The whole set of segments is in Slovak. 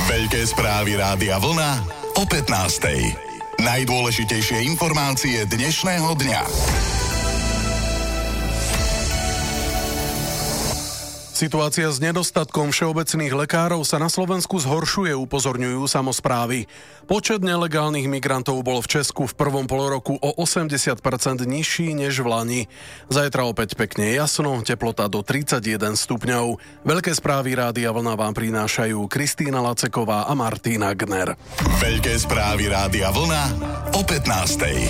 Veľké správy Rádia Vlna o 15:00. Najdôležitejšie informácie dnešného dňa. Situácia s nedostatkom všeobecných lekárov sa na Slovensku zhoršuje, upozorňujú samosprávy. Počet nelegálnych migrantov bol v Česku v prvom poloroku o 80% nižší než v lani. Zajtra opäť pekne jasno, teplota do 31 stupňov. Veľké správy Rádia Vlna vám prinášajú Kristýna Laceková a Martina Gner. Veľké správy Rádia Vlna o 15:00.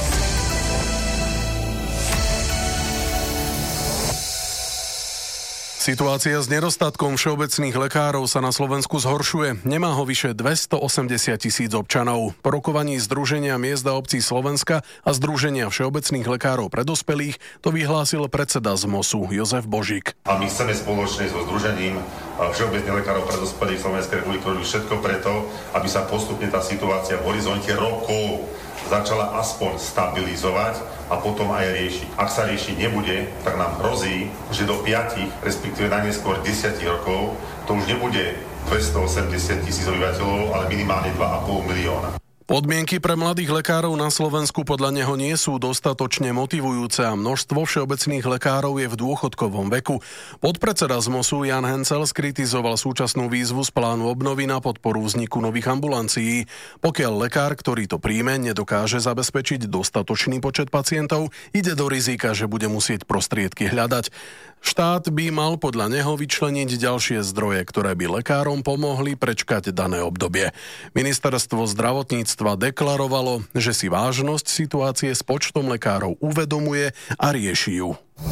Situácia s nedostatkom všeobecných lekárov sa na Slovensku zhoršuje. Nemá ho vyše 280 000 občanov. Po rokovaní Združenia miest a obcí Slovenska a Združenia všeobecných lekárov pre dospelých to vyhlásil predseda ZMOSu Jozef Božík. A my chceme spoločne so Združením všeobecných lekárov pre dospelých Slovenskej republiky robiť všetko preto, aby sa postupne tá situácia v horizonte rokov začala aspoň stabilizovať a potom aj riešiť. Ak sa riešiť nebude, tak nám hrozí, že do 5, respektíve najneskôr 10 rokov, to už nebude 280 000 obyvateľov, ale minimálne 2,5 milióna. Podmienky pre mladých lekárov na Slovensku podľa neho nie sú dostatočne motivujúce a množstvo všeobecných lekárov je v dôchodkovom veku. Podpredseda ZMOSu Jan Hencel skritizoval súčasnú výzvu z plánu obnovy na podporu vzniku nových ambulancií. Pokiaľ lekár, ktorý to príjme, nedokáže zabezpečiť dostatočný počet pacientov, ide do rizika, že bude musieť prostriedky hľadať. Štát by mal podľa neho vyčleniť ďalšie zdroje, ktoré by lekárom pomohli prečkať dané obdobie. Ministerstvo zdravotníctva deklarovalo, že si vážnosť situácie s počtom lekárov uvedomuje a rieši ju.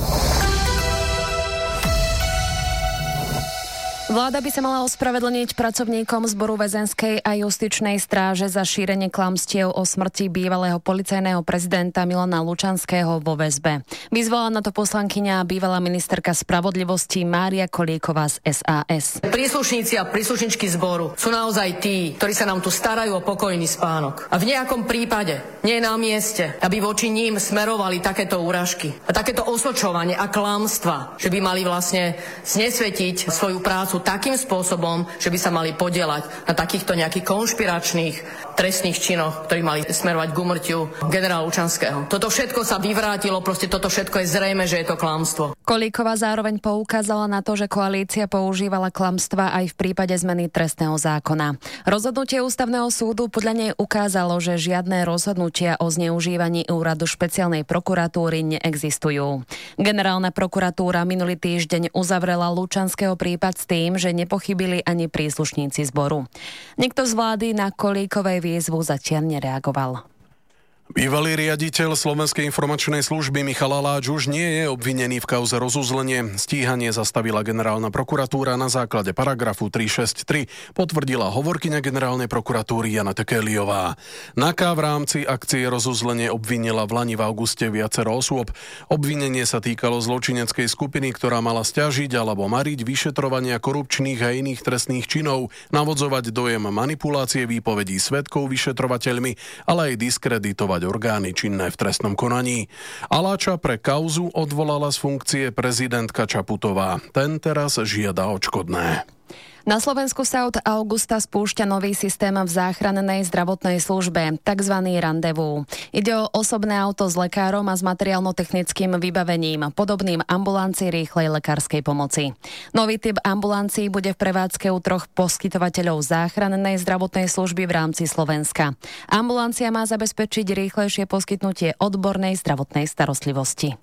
Vláda by sa mala ospravedlniť pracovníkom zboru väzenskej a justičnej stráže za šírenie klamstiev o smrti bývalého policajného prezidenta Milana Lučanského vo väzbe. Vyzvala na to poslankyňa a bývalá ministerka spravodlivosti Mária Kolíková z SAS. Príslušníci a príslušničky zboru sú naozaj tí, ktorí sa nám tu starajú o pokojný spánok. A v nejakom prípade nie je na mieste, aby voči ním smerovali takéto úražky a takéto osočovanie a klamstva, že by mali vlastne znesvetiť svoju prácu takým spôsobom, že by sa mali podieľať na takýchto nejakých konšpiračných trestných činoch, ktorí mali smerovať k úmrtiu generála Lučanského. Toto všetko sa vyvrátilo, proste toto všetko je zrejme, že je to klamstvo. Kolíková zároveň poukázala na to, že koalícia používala klamstva aj v prípade zmeny trestného zákona. Rozhodnutie ústavného súdu podľa nej ukázalo, že žiadne rozhodnutia o zneužívaní úradu špeciálnej prokuratúry neexistujú. Generálna prokuratúra minulý týždeň uzavrela Lučanského prípad s tým, že nepochybili ani príslušníci zboru. Nikto z vlády na Kolíkovej výzvu zatiaľ nereagoval. Bývalý riaditeľ Slovenskej informačnej služby Michal Aláč už nie je obvinený v kauze rozuzlenie. Stíhanie zastavila generálna prokuratúra na základe paragrafu 363, potvrdila hovorkyňa generálnej prokuratúry Jana Tekeliová. NAKA v rámci akcie rozuzlenie obvinila v lani v auguste viacero osôb. Obvinenie sa týkalo zločineckej skupiny, ktorá mala sťažiť alebo mariť vyšetrovania korupčných a iných trestných činov, navodzovať dojem manipulácie výpovedí svedkov vyšetrovateľmi, ale aj diskreditovať orgány činné v trestnom konaní. Aláča pre kauzu odvolala z funkcie prezidentka Čaputová. Ten teraz žiada odškodné. Na Slovensku sa od augusta spúšťa nový systém v záchrannej zdravotnej službe, takzvaný Randevu. Ide o osobné auto s lekárom a s materiálno-technickým vybavením, podobným ambulancii rýchlej lekárskej pomoci. Nový typ ambulancií bude v prevádzke u 3 poskytovateľov záchrannej zdravotnej služby v rámci Slovenska. Ambulancia má zabezpečiť rýchlejšie poskytnutie odbornej zdravotnej starostlivosti.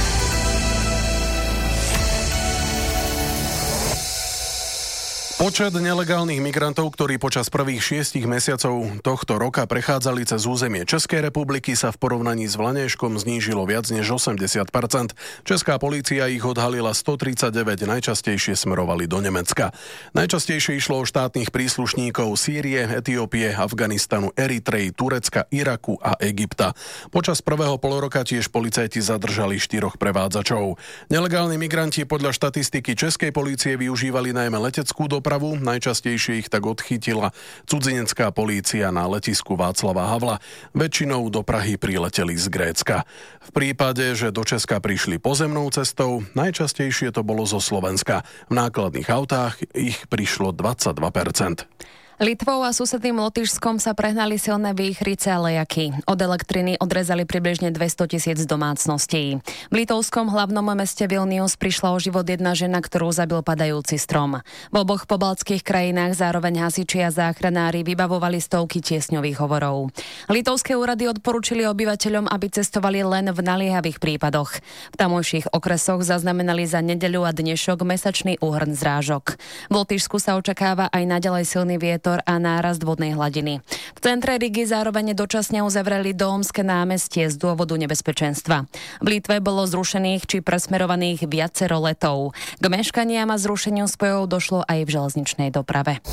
Počet nelegálnych migrantov, ktorí počas prvých 6 mesiacov tohto roka prechádzali cez územie Českej republiky, sa v porovnaní s vlanejškom znížilo viac než 80%. Česká polícia ich odhalila 139, najčastejšie smerovali do Nemecka. Najčastejšie išlo o štátnych príslušníkov Sýrie, Etiópie, Afganistanu, Eritreji, Turecka, Iraku a Egypta. Počas prvého poloroka tiež policajti zadržali 4 prevádzačov. Nelegálni migranti podľa štatistiky Českej polície využívali najmä leteckú dopravu. Najčastejšie ich tak odchytila cudzinecká polícia na letisku Václava Havla. Väčšinou do Prahy prileteli z Grécka. V prípade, že do Česka prišli pozemnou cestou, najčastejšie to bolo zo Slovenska. V nákladných autách ich prišlo 22%. Litvou a susedným Lotyšskom sa prehnali silné výchrice a lejaky. Od elektriny odrezali približne 200 000 domácností. V litovskom hlavnom meste Vilnius prišla o život jedna žena, ktorú zabil padajúci strom. V oboch pobaltských krajinách zároveň hasiči a záchranári vybavovali stovky tiesňových hovorov. Litovské úrady odporúčili obyvateľom, aby cestovali len v naliehavých prípadoch. V tamojších okresoch zaznamenali za nedeľu a dnešok mesačný úhrn zrážok. V Lotyšsku sa očakáva aj naďalej silný vietor a nárast vodnej hladiny. V centre Rigy zároveň dočasne uzavreli Domské námestie z dôvodu nebezpečenstva. V Litve bolo zrušených či presmerovaných viacero letov. K meškaniam a zrušeniu spojov došlo aj v železničnej doprave.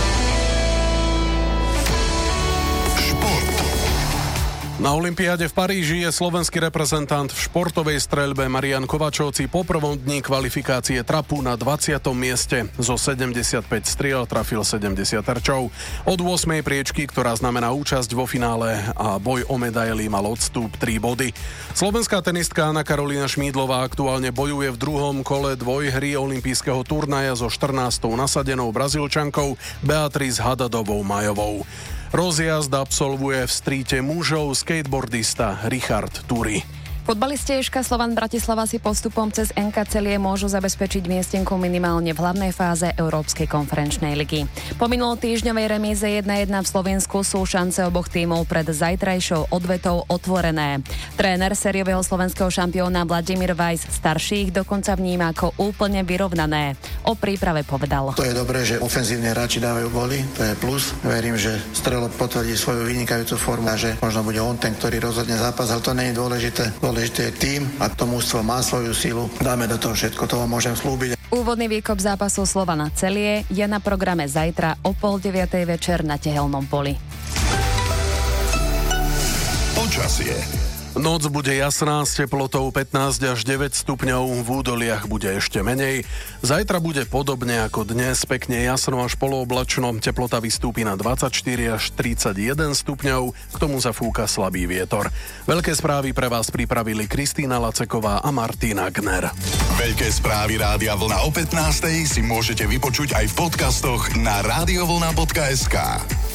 Na olympiáde v Paríži je slovenský reprezentant v športovej streľbe Marian Kovačovci po prvom dni kvalifikácie trapu na 20. mieste. Zo 75 striel trafil 70 terčov. Od 8. priečky, ktorá znamená účasť vo finále a boj o medaily, mal odstup 3 body. Slovenská tenistka Anna Karolína Šmídlová aktuálne bojuje v druhom kole dvojhry olympijského turnaja so 14. nasadenou Brazílčankou Beatriz Hadadovou Majovou. Rozjazd absolvuje v stríte mužov skateboardista Richard Turi. Futbalisti Eška Slovan Bratislava si postupom cez NK Celie môžu zabezpečiť miestenku minimálne v hlavnej fáze Európskej konferenčnej ligy. Po minulotýždňovej remíze 1-1 v Slovensku sú šance oboch tímov pred zajtrajšou odvetou otvorené. Tréner sériového slovenského šampióna Vladimír Weiss starší ich dokonca vníma ako úplne vyrovnané. O príprave povedal: To je dobré, že ofenzívne hráči dávajú góly, to je plus. Verím, že Strelov potvrdí svoju vynikajúcu formu a že možno bude on ten, ktorý rozhodne zápas, ale to nie je dôležité. Dôležité je tým a to mužstvo má svoju silu. Dáme do toho všetko, to vám môžem slúbiť. Úvodný výkop zápasu Slovana Celie je na programe zajtra o 8:30 večer na Tehelnom poli. Počasie. Noc bude jasná s teplotou 15 až 9 stupňov, v údoliach bude ešte menej. Zajtra bude podobne ako dnes, pekne jasno až polooblačno, teplota vystúpi na 24 až 31 stupňov, k tomu zafúka slabý vietor. Veľké správy pre vás pripravili Kristýna Laceková a Martina Gner. Veľké správy Rádia Vlna o 15:00 si môžete vypočuť aj v podcastoch na radiovlna.sk.